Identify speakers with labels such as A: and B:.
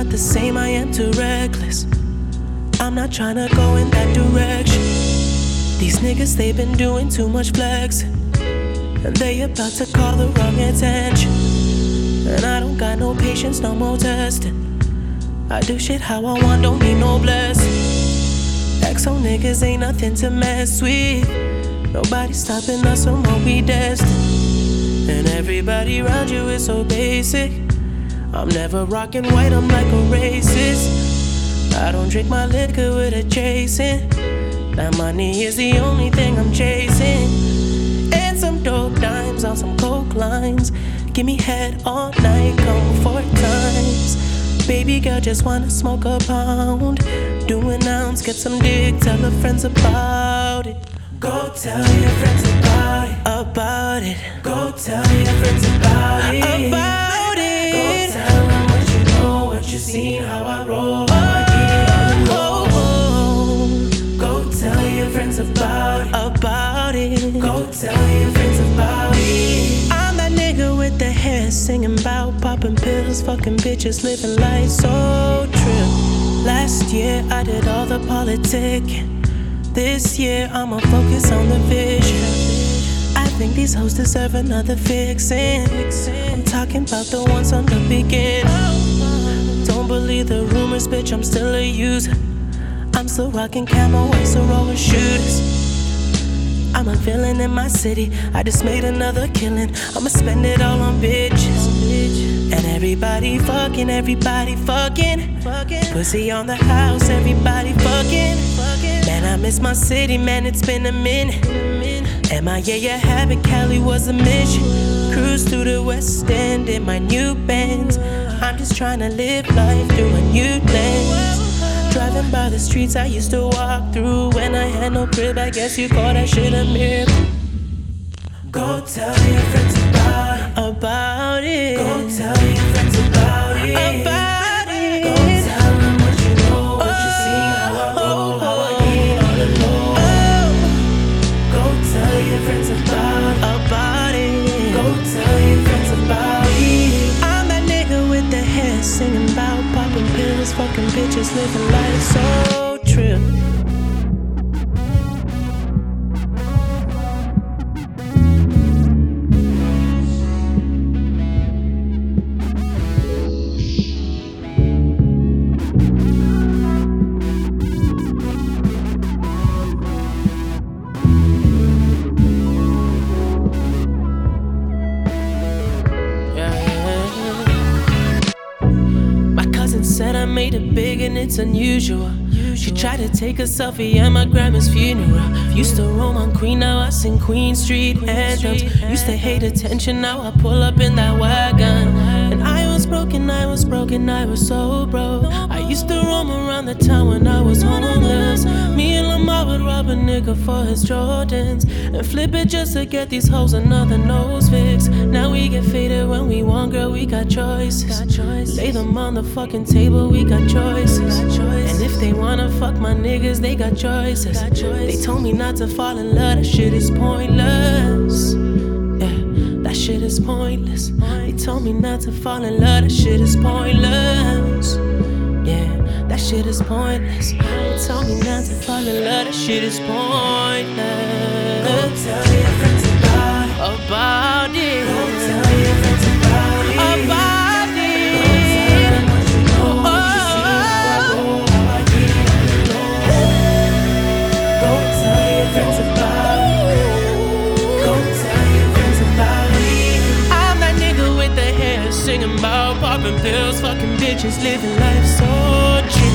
A: not the same, I am too reckless. I'm not tryna go in that direction. These niggas, they been doing too much flexing, and they about to call the wrong attention. And I don't got no patience, no more testing. I do shit how I want, don't need no blessing. XO niggas ain't nothing to mess with. Nobody stopping us from what we destined. And everybody around you is so basic. I'm never rocking white, I'm like a racist. I don't drink my liquor with a chasing. That money is the only thing I'm chasing. And some dope dimes on some coke lines. Give me head all night, come 4 times. Baby girl just wanna smoke a pound. Do an ounce, get some dick, tell her friends about it. Go tell your friends about it. About it. Go tell your friends about it. About it. Go tell them what you know, what you seen, how I roll, how I get on the low. Go tell your friends about it. About it. Go tell your friends about it. I'm that nigga with the hair singing about popping pills, fucking bitches, living life so true. Last year I did all the politicking. This year I'ma focus on the vision. I think these hoes deserve another fixin'. I'm talking about the ones from the beginning. Don't believe the rumors, bitch, I'm still a user. I'm still rocking camo, white Sorora shooters. I'm a villain in my city, I just made another killing. I'ma spend it all on bitches. And everybody fucking, everybody fucking. Pussy on the house, everybody fucking. Man, I miss my city, man, it's been a minute. MIA, a habit, Cali was a mission. Cruise through the West End in my new Benz. I'm just trying to live life through a new lens. Driving by the streets I used to walk through. When I had no crib, I guess you call that shit a miracle. Go tell your friends about it. About it. Go tell your friends about it. About it. Go tell them what you know, what you see, how I roll, how I get on the low. Go tell your friends about it. Go tell your friends about it. I'm that nigga with the hair singing about popping pills, fucking bitches, living life so true. Said I made it big and it's unusual. She tried to take a selfie at my grandma's funeral. Used to roam on Queen, now I sing Queen Street anthems. Used to hate attention, now I pull up in that wagon. And I was broken, I was broken, I was so broke. I used to roam around the town when I was homeless. Me and Lamar would rob a nigga for his Jordans and flip it just to get these hoes another nose fix. Now we get faded when we want, girl, we got choices. Lay them on the fucking table, we got choices. And if they wanna fuck my niggas, they got choices. They told me not to fall in love, that shit is pointless. Yeah, that shit is pointless. They told me not to fall in love, that shit is pointless. Yeah, that shit is pointless. They told me not to fall in love, that shit is pointless. Go tell your friends about it. About it. Go tell your friends about it. About singing about popping pills, fucking bitches, living life so true.